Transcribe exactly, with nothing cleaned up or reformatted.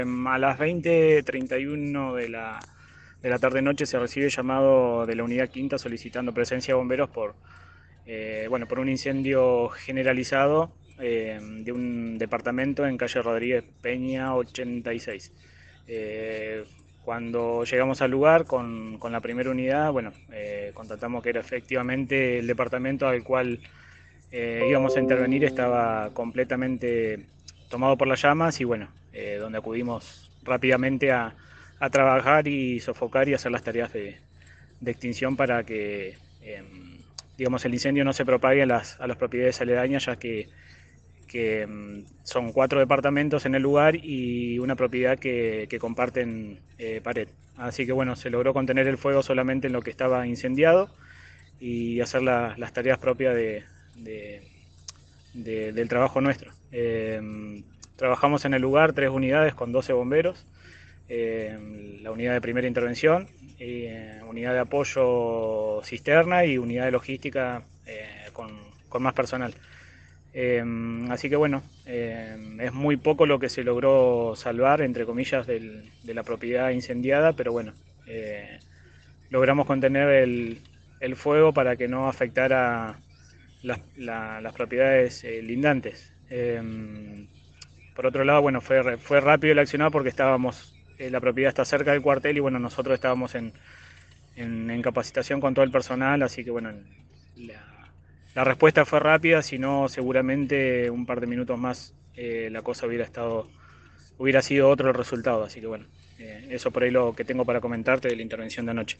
A las veinte treinta y uno de la, de la tarde-noche se recibe llamado de la unidad quinta solicitando presencia de bomberos por, eh, bueno, por un incendio generalizado eh, de un departamento en calle Rodríguez Peña ochenta y seis. Eh, Cuando llegamos al lugar con, con la primera unidad, bueno, eh, constatamos que era efectivamente el departamento al cual eh, íbamos a intervenir estaba completamente tomado por las llamas y bueno, eh, donde acudimos rápidamente a, a, trabajar y sofocar y hacer las tareas de, de extinción para que eh, digamos, el incendio no se propague a las, a las propiedades aledañas, ya que, que um, son cuatro departamentos en el lugar y una propiedad que, que comparten eh, pared. Así que bueno, se logró contener el fuego solamente en lo que estaba incendiado y hacer la, las tareas propias de, de, de, del trabajo nuestro. Eh, trabajamos en el lugar tres unidades con doce bomberos, eh, la unidad de primera intervención, eh, unidad de apoyo cisterna y unidad de logística eh, con, con, más personal. Eh, así que bueno, eh, es muy poco lo que se logró salvar, entre comillas, del, de la propiedad incendiada, pero bueno, eh, logramos contener el, el, fuego para que no afectara las, la, las propiedades eh, lindantes. Eh, por otro lado, bueno, fue, fue rápido el accionado porque estábamos, eh, la propiedad está cerca del cuartel y bueno, nosotros estábamos en, en, en capacitación con todo el personal, así que bueno, la, la respuesta fue rápida, si no seguramente un par de minutos más eh, la cosa hubiera estado, hubiera sido otro el resultado, así que bueno, eh, eso por ahí lo que tengo para comentarte de la intervención de anoche.